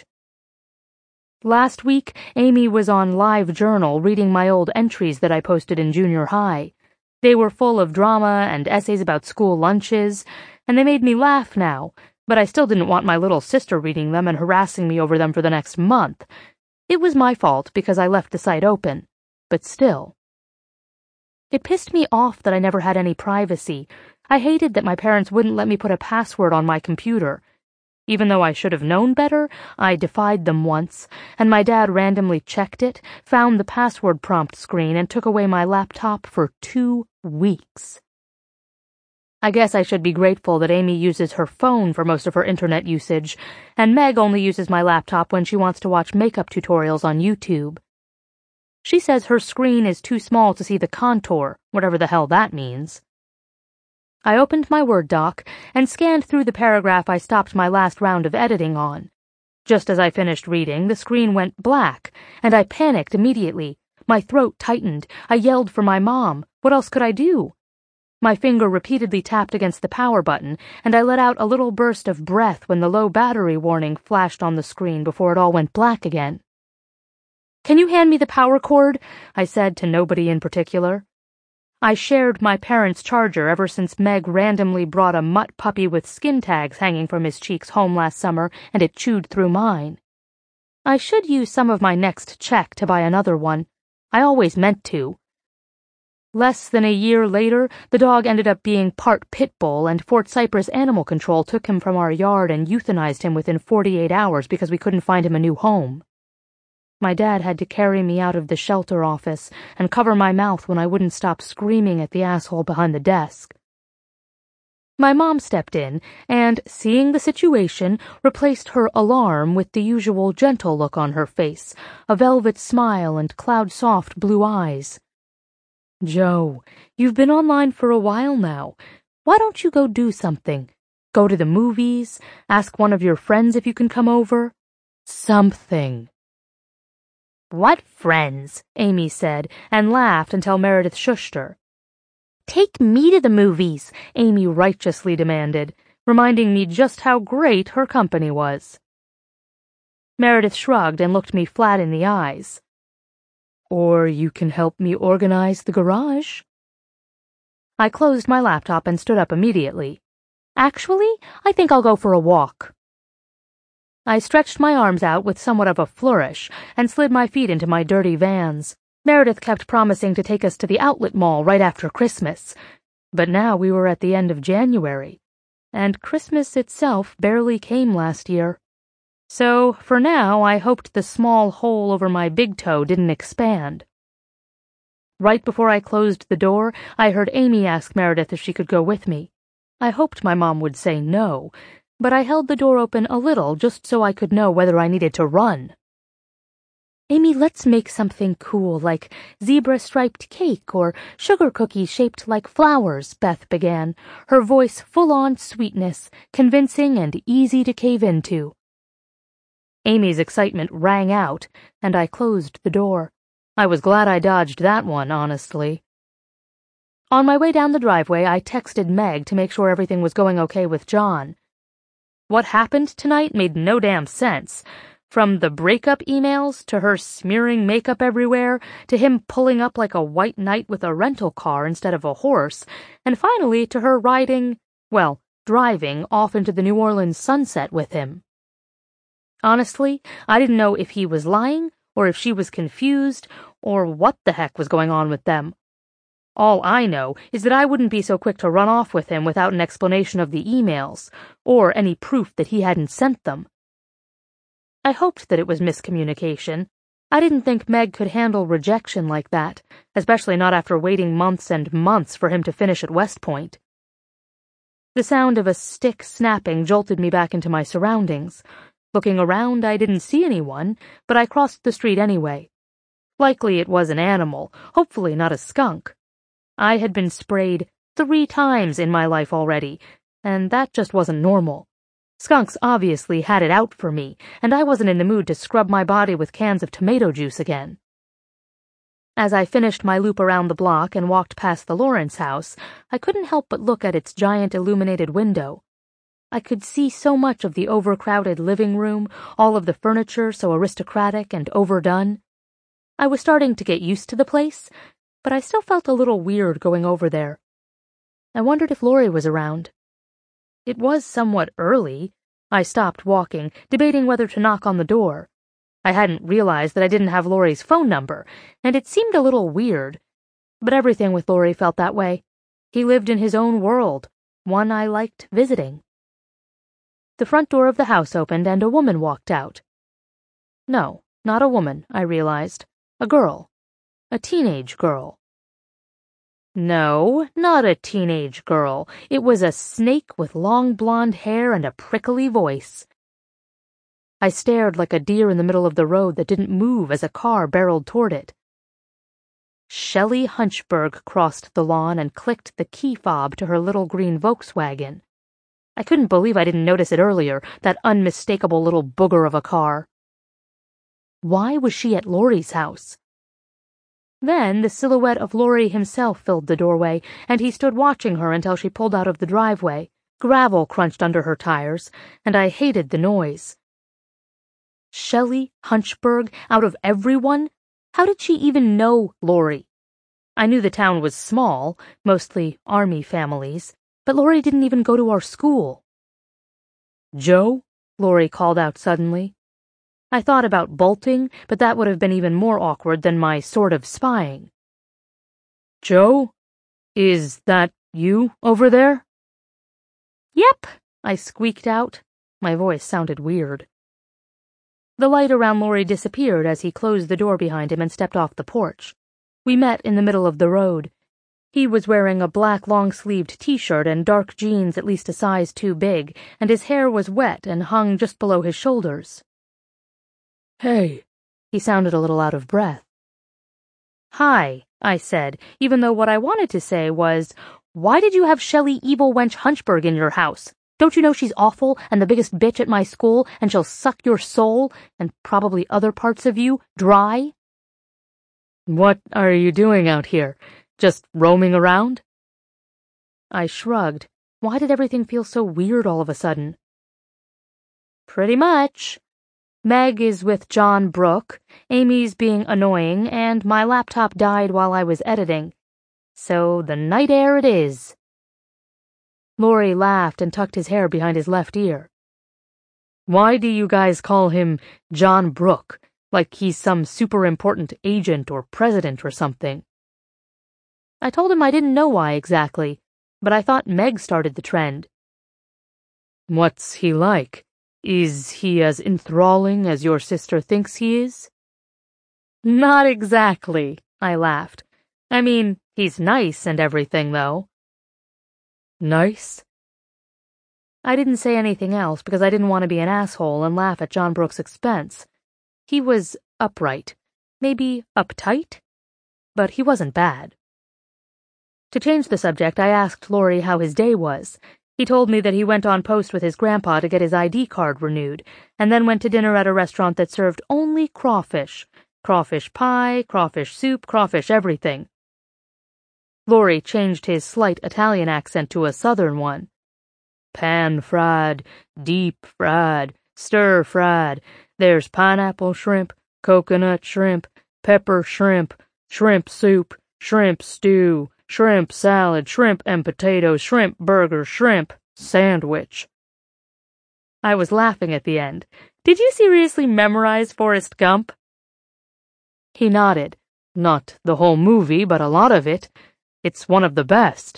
Last week, Amy was on LiveJournal reading my old entries that I posted in junior high. They were full of drama and essays about school lunches, and they made me laugh now, but I still didn't want my little sister reading them and harassing me over them for the next month. It was my fault because I left the site open, but still. It pissed me off that I never had any privacy. I hated that my parents wouldn't let me put a password on my computer. Even though I should have known better, I defied them once, and my dad randomly checked it, found the password prompt screen, and took away my laptop for 2 weeks. I guess I should be grateful that Amy uses her phone for most of her internet usage, and Meg only uses my laptop when she wants to watch makeup tutorials on YouTube. She says her screen is too small to see the contour, whatever the hell that means. I opened my Word doc and scanned through the paragraph I stopped my last round of editing on. Just as I finished reading, the screen went black, and I panicked immediately. My throat tightened. I yelled for my mom. What else could I do? My finger repeatedly tapped against the power button, and I let out a little burst of breath when the low battery warning flashed on the screen before it all went black again. "Can you hand me the power cord?" I said to nobody in particular. I shared my parents' charger ever since Meg randomly brought a mutt puppy with skin tags hanging from his cheeks home last summer, and it chewed through mine. I should use some of my next check to buy another one. I always meant to. Less than a year later, the dog ended up being part pit bull, and Fort Cypress Animal Control took him from our yard and euthanized him within 48 hours because we couldn't find him a new home. My dad had to carry me out of the shelter office and cover my mouth when I wouldn't stop screaming at the asshole behind the desk. My mom stepped in and, seeing the situation, replaced her alarm with the usual gentle look on her face, a velvet smile and cloud-soft blue eyes. "Joe, you've been online for a while now. Why don't you go do something? Go to the movies, ask one of your friends if you can come over. Something." "What friends?" Amy said, and laughed until Meredith shushed her. "Take me to the movies," Amy righteously demanded, reminding me just how great her company was. Meredith shrugged and looked me flat in the eyes. "Or you can help me organize the garage." I closed my laptop and stood up immediately. "Actually, I think I'll go for a walk." I stretched my arms out with somewhat of a flourish and slid my feet into my dirty Vans. Meredith kept promising to take us to the outlet mall right after Christmas, but now we were at the end of January, and Christmas itself barely came last year. So, for now, I hoped the small hole over my big toe didn't expand. Right before I closed the door, I heard Amy ask Meredith if she could go with me. I hoped my mom would say no, but I held the door open a little just so I could know whether I needed to run. "Amy, let's make something cool, like zebra-striped cake or sugar cookies shaped like flowers," Beth began, her voice full-on sweetness, convincing and easy to cave into. Amy's excitement rang out, and I closed the door. I was glad I dodged that one, honestly. On my way down the driveway, I texted Meg to make sure everything was going okay with John. What happened tonight made no damn sense. From the breakup emails, to her smearing makeup everywhere, to him pulling up like a white knight with a rental car instead of a horse, and finally to her driving off into the New Orleans sunset with him. Honestly, I didn't know if he was lying, or if she was confused, or what the heck was going on with them. All I know is that I wouldn't be so quick to run off with him without an explanation of the emails, or any proof that he hadn't sent them. I hoped that it was miscommunication. I didn't think Meg could handle rejection like that, especially not after waiting months and months for him to finish at West Point. The sound of a stick snapping jolted me back into my surroundings. Looking around, I didn't see anyone, but I crossed the street anyway. Likely it was an animal, hopefully not a skunk. I had been sprayed 3 times in my life already, and that just wasn't normal. Skunks obviously had it out for me, and I wasn't in the mood to scrub my body with cans of tomato juice again. As I finished my loop around the block and walked past the Lawrence house, I couldn't help but look at its giant illuminated window. I could see so much of the overcrowded living room, all of the furniture so aristocratic and overdone. I was starting to get used to the place, but I still felt a little weird going over there. I wondered if Lori was around. It was somewhat early. I stopped walking, debating whether to knock on the door. I hadn't realized that I didn't have Lori's phone number, and it seemed a little weird. But everything with Lori felt that way. He lived in his own world, one I liked visiting. The front door of the house opened and a woman walked out. No, not a woman, I realized. A girl. A teenage girl. No, not a teenage girl. It was a snake with long blonde hair and a prickly voice. I stared like a deer in the middle of the road that didn't move as a car barreled toward it. Shelley Hunchberg crossed the lawn and clicked the key fob to her little green Volkswagen. I couldn't believe I didn't notice it earlier, that unmistakable little booger of a car. Why was she at Lori's house? Then the silhouette of Laurie himself filled the doorway, and he stood watching her until she pulled out of the driveway. Gravel crunched under her tires, and I hated the noise. Shelley Hunchberg, out of everyone? How did she even know Laurie? I knew the town was small, mostly army families, but Laurie didn't even go to our school. "Joe?" Laurie called out suddenly. I thought about bolting, but that would have been even more awkward than my sort of spying. "Joe? Is that you over there?" "Yep," I squeaked out. My voice sounded weird. The light around Laurie disappeared as he closed the door behind him and stepped off the porch. We met in the middle of the road. He was wearing a black long-sleeved t-shirt and dark jeans at least a size too big, and his hair was wet and hung just below his shoulders. "Hey," he sounded a little out of breath. "Hi," I said, even though what I wanted to say was, "Why did you have Shelley Evil Wench Hunchberg in your house? Don't you know she's awful and the biggest bitch at my school, and she'll suck your soul, and probably other parts of you, dry?" "What are you doing out here? Just roaming around?" I shrugged. Why did everything feel so weird all of a sudden? "Pretty much. Meg is with John Brooke, Amy's being annoying, and my laptop died while I was editing. So the night air it is." Laurie laughed and tucked his hair behind his left ear. "Why do you guys call him John Brooke? Like he's some super important agent or president or something?" I told him I didn't know why exactly, but I thought Meg started the trend. "What's he like? Is he as enthralling as your sister thinks he is?" "Not exactly," I laughed. "I mean, he's nice and everything, though." "Nice?" I didn't say anything else because I didn't want to be an asshole and laugh at John Brooke's expense. He was upright, maybe uptight, but he wasn't bad. To change the subject, I asked Laurie how his day was. He told me that he went on post with his grandpa to get his ID card renewed, and then went to dinner at a restaurant that served only crawfish. Crawfish pie, crawfish soup, crawfish everything. Laurie changed his slight Italian accent to a southern one. "Pan-fried, deep-fried, stir-fried. There's pineapple shrimp, coconut shrimp, pepper shrimp, shrimp soup, shrimp stew, shrimp salad, shrimp and potatoes, shrimp burger, shrimp sandwich." I was laughing at the end. "Did you seriously memorize Forrest Gump?" He nodded. "Not the whole movie, but a lot of it. It's one of the best."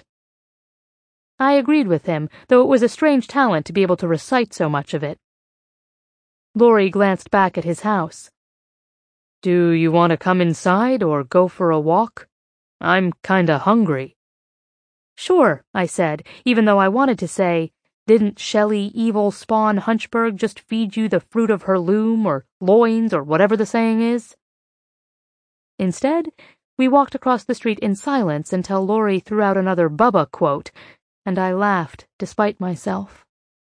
I agreed with him, though it was a strange talent to be able to recite so much of it. Laurie glanced back at his house. "Do you want to come inside or go for a walk? I'm kinda hungry." "Sure," I said, even though I wanted to say, "Didn't Shelley Evil Spawn Hunchberg just feed you the fruit of her loom or loins or whatever the saying is?" Instead, we walked across the street in silence until Laurie threw out another Bubba quote, and I laughed despite myself.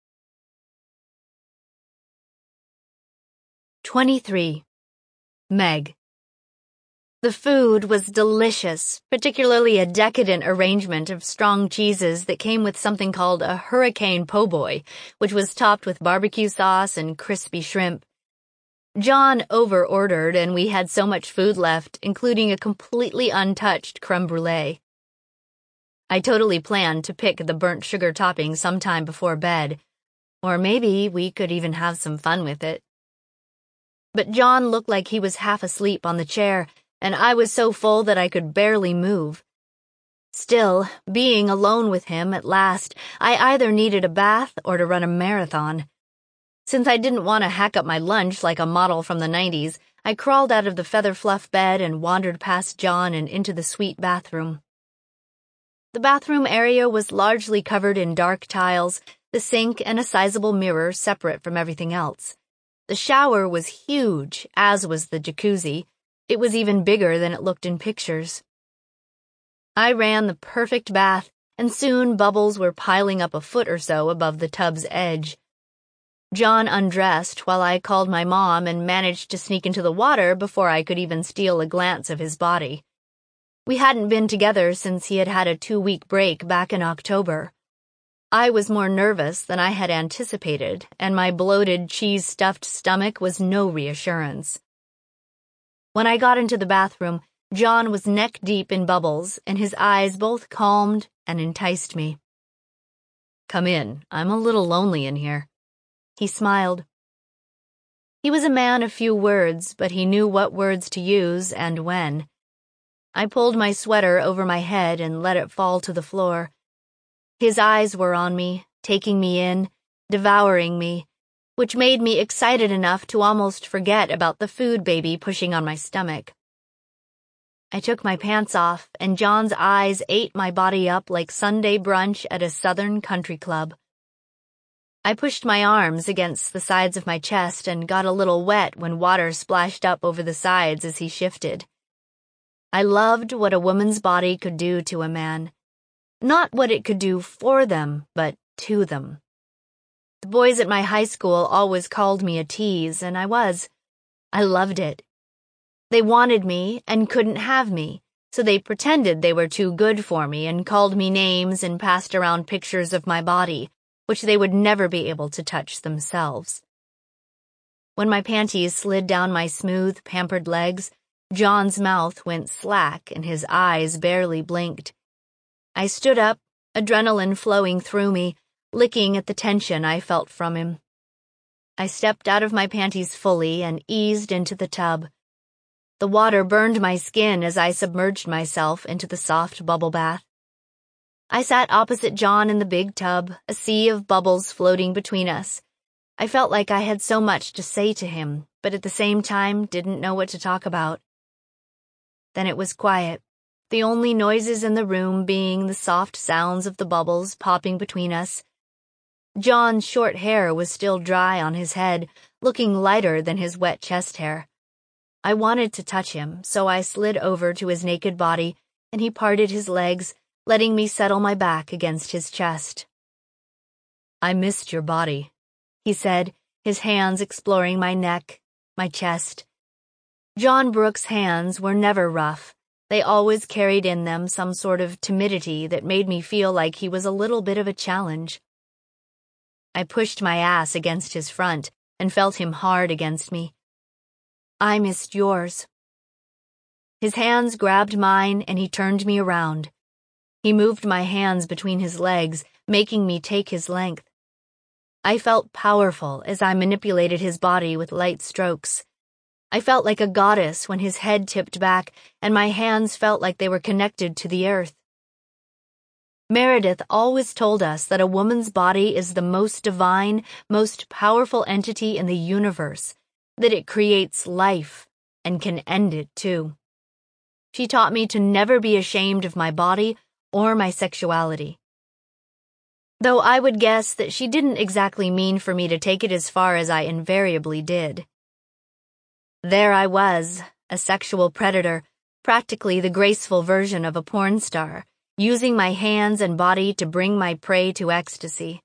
23. Meg. The food was delicious, particularly a decadent arrangement of strong cheeses that came with something called a hurricane po' boy, which was topped with barbecue sauce and crispy shrimp. John over-ordered, and we had so much food left, including a completely untouched creme brulee. I totally planned to pick the burnt sugar topping sometime before bed, or maybe we could even have some fun with it. But John looked like he was half asleep on the chair, and I was so full that I could barely move. Still, being alone with him at last, I either needed a bath or to run a marathon. Since I didn't want to hack up my lunch like a model from the 90s, I crawled out of the feather fluff bed and wandered past John and into the suite bathroom. The bathroom area was largely covered in dark tiles, the sink and a sizable mirror separate from everything else. The shower was huge, as was the jacuzzi. It was even bigger than it looked in pictures. I ran the perfect bath, and soon bubbles were piling up a foot or so above the tub's edge. John undressed while I called my mom and managed to sneak into the water before I could even steal a glance of his body. We hadn't been together since he had had a 2-week break back in October. I was more nervous than I had anticipated, and my bloated, cheese-stuffed stomach was no reassurance. When I got into the bathroom, John was neck-deep in bubbles, and his eyes both calmed and enticed me. "Come in. I'm a little lonely in here." He smiled. He was a man of few words, but he knew what words to use and when. I pulled my sweater over my head and let it fall to the floor. His eyes were on me, taking me in, devouring me, which made me excited enough to almost forget about the food baby pushing on my stomach. I took my pants off, and John's eyes ate my body up like Sunday brunch at a southern country club. I pushed my arms against the sides of my chest and got a little wet when water splashed up over the sides as he shifted. I loved what a woman's body could do to a man. Not what it could do for them, but to them. The boys at my high school always called me a tease, and I was. I loved it. They wanted me and couldn't have me, so they pretended they were too good for me and called me names and passed around pictures of my body, which they would never be able to touch themselves. When my panties slid down my smooth, pampered legs, John's mouth went slack and his eyes barely blinked. I stood up, adrenaline flowing through me, licking at the tension I felt from him. I stepped out of my panties fully and eased into the tub. The water burned my skin as I submerged myself into the soft bubble bath. I sat opposite John in the big tub, a sea of bubbles floating between us. I felt like I had so much to say to him, but at the same time didn't know what to talk about. Then it was quiet, the only noises in the room being the soft sounds of the bubbles popping between us. John's short hair was still dry on his head, looking lighter than his wet chest hair. I wanted to touch him, so I slid over to his naked body, and he parted his legs, letting me settle my back against his chest. "I missed your body," he said, his hands exploring my neck, my chest. John Brooks' hands were never rough. They always carried in them some sort of timidity that made me feel like he was a little bit of a challenge. I pushed my ass against his front and felt him hard against me. "I missed yours." His hands grabbed mine and he turned me around. He moved my hands between his legs, making me take his length. I felt powerful as I manipulated his body with light strokes. I felt like a goddess when his head tipped back and my hands felt like they were connected to the earth. Meredith always told us that a woman's body is the most divine, most powerful entity in the universe, that it creates life and can end it too. She taught me to never be ashamed of my body or my sexuality. Though I would guess that she didn't exactly mean for me to take it as far as I invariably did. There I was, a sexual predator, practically the graceful version of a porn star, using my hands and body to bring my prey to ecstasy.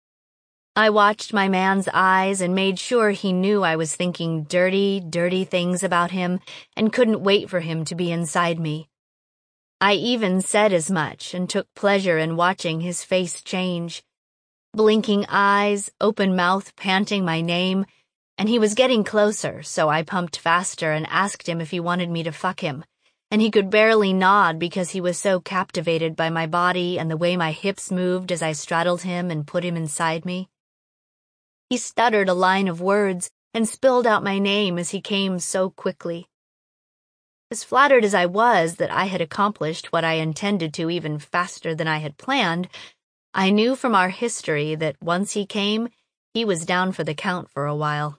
I watched my man's eyes and made sure he knew I was thinking dirty, dirty things about him and couldn't wait for him to be inside me. I even said as much and took pleasure in watching his face change. Blinking eyes, open mouth panting my name, and he was getting closer, so I pumped faster and asked him if he wanted me to fuck him, and he could barely nod because he was so captivated by my body and the way my hips moved as I straddled him and put him inside me. He stuttered a line of words and spilled out my name as he came so quickly. As flattered as I was that I had accomplished what I intended to even faster than I had planned, I knew from our history that once he came, he was down for the count for a while.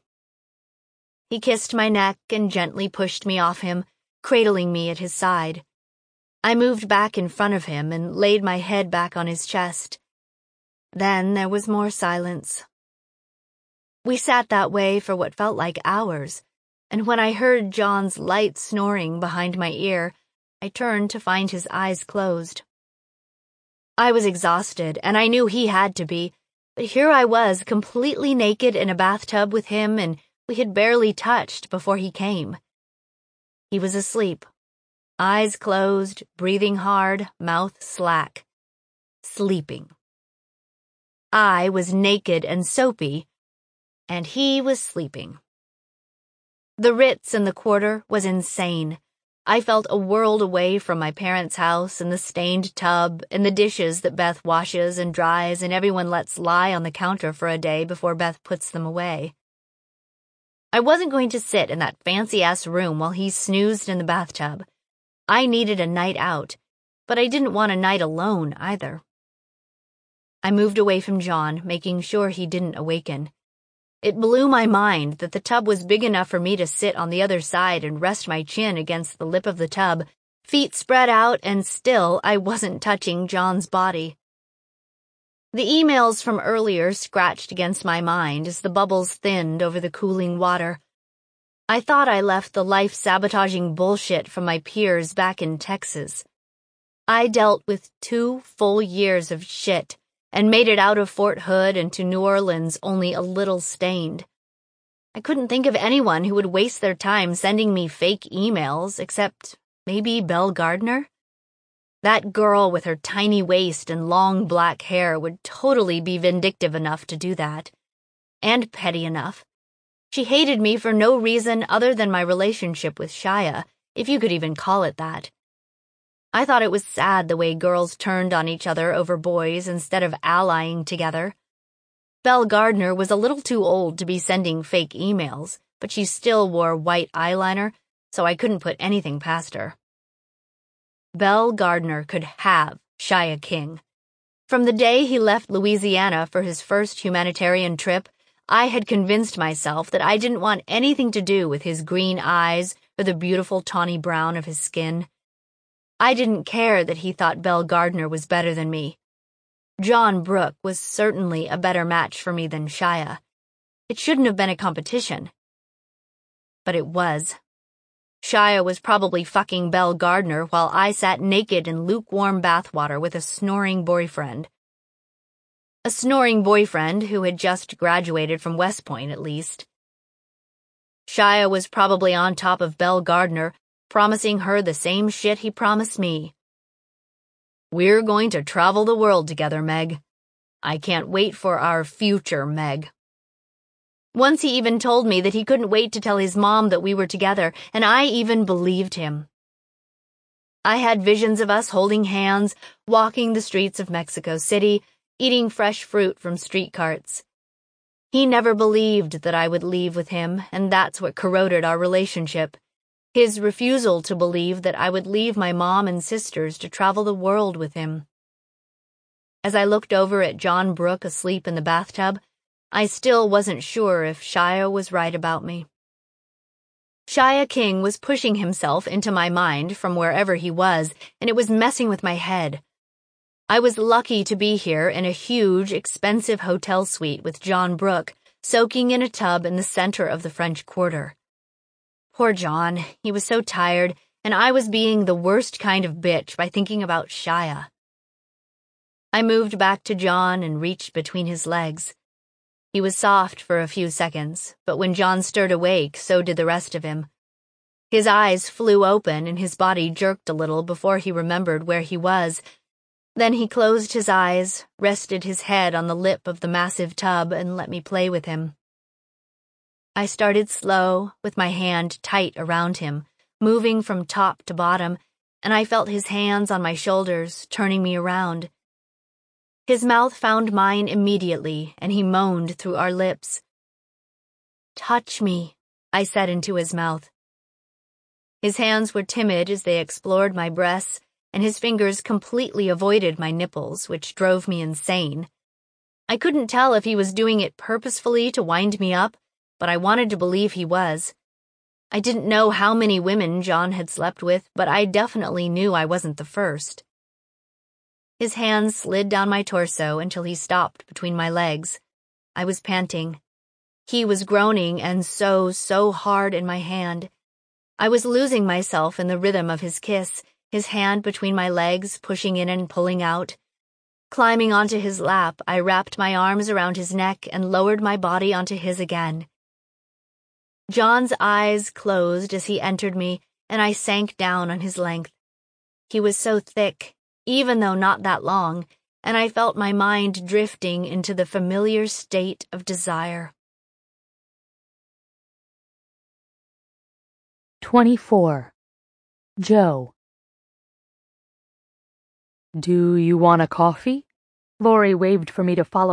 He kissed my neck and gently pushed me off him, cradling me at his side. I moved back in front of him and laid my head back on his chest. Then there was more silence. We sat that way for what felt like hours, and when I heard John's light snoring behind my ear, I turned to find his eyes closed. I was exhausted, and I knew he had to be, but here I was completely naked in a bathtub with him, and we had barely touched before he came. He was asleep. Eyes closed, breathing hard, mouth slack. Sleeping. I was naked and soapy, and he was sleeping. The Ritz in the Quarter was insane. I felt a world away from my parents' house and the stained tub and the dishes that Beth washes and dries and everyone lets lie on the counter for a day before Beth puts them away. I wasn't going to sit in that fancy-ass room while he snoozed in the bathtub. I needed a night out, but I didn't want a night alone either. I moved away from John, making sure he didn't awaken. It blew my mind that the tub was big enough for me to sit on the other side and rest my chin against the lip of the tub, feet spread out, and still I wasn't touching John's body. The emails from earlier scratched against my mind as the bubbles thinned over the cooling water. I thought I left the life-sabotaging bullshit from my peers back in Texas. I dealt with 2 full years of shit and made it out of Fort Hood and to New Orleans only a little stained. I couldn't think of anyone who would waste their time sending me fake emails except maybe Belle Gardner. That girl with her tiny waist and long black hair would totally be vindictive enough to do that. And petty enough. She hated me for no reason other than my relationship with Shia, if you could even call it that. I thought it was sad the way girls turned on each other over boys instead of allying together. Belle Gardner was a little too old to be sending fake emails, but she still wore white eyeliner, so I couldn't put anything past her. Belle Gardner could have Shia King. From the day he left Louisiana for his first humanitarian trip, I had convinced myself that I didn't want anything to do with his green eyes or the beautiful tawny brown of his skin. I didn't care that he thought Belle Gardner was better than me. John Brooke was certainly a better match for me than Shia. It shouldn't have been a competition. But it was. Shia was probably fucking Belle Gardner while I sat naked in lukewarm bathwater with a snoring boyfriend. A snoring boyfriend who had just graduated from West Point, at least. Shia was probably on top of Belle Gardner, promising her the same shit he promised me. We're going to travel the world together, Meg. I can't wait for our future, Meg. Once he even told me that he couldn't wait to tell his mom that we were together, and I even believed him. I had visions of us holding hands, walking the streets of Mexico City, eating fresh fruit from street carts. He never believed that I would leave with him, and that's what corroded our relationship. His refusal to believe that I would leave my mom and sisters to travel the world with him. As I looked over at John Brooke asleep in the bathtub, I still wasn't sure if Shia was right about me. Shia King was pushing himself into my mind from wherever he was, and it was messing with my head. I was lucky to be here in a huge, expensive hotel suite with John Brooke, soaking in a tub in the center of the French Quarter. Poor John, he was so tired, and I was being the worst kind of bitch by thinking about Shia. I moved back to John and reached between his legs. He was soft for a few seconds, but when John stirred awake, so did the rest of him. His eyes flew open and his body jerked a little before he remembered where he was. Then he closed his eyes, rested his head on the lip of the massive tub, and let me play with him. I started slow, with my hand tight around him, moving from top to bottom, and I felt his hands on my shoulders, turning me around. His mouth found mine immediately, and he moaned through our lips. "Touch me," I said into his mouth. His hands were timid as they explored my breasts, and his fingers completely avoided my nipples, which drove me insane. I couldn't tell if he was doing it purposefully to wind me up, but I wanted to believe he was. I didn't know how many women John had slept with, but I definitely knew I wasn't the first. His hands slid down my torso until he stopped between my legs. I was panting. He was groaning and so hard in my hand. I was losing myself in the rhythm of his kiss, his hand between my legs, pushing in and pulling out. Climbing onto his lap, I wrapped my arms around his neck and lowered my body onto his again. John's eyes closed as he entered me, and I sank down on his length. He was so thick, even though not that long, and I felt my mind drifting into the familiar state of desire. 24. Joe. Do you want a coffee? Lori waved for me to follow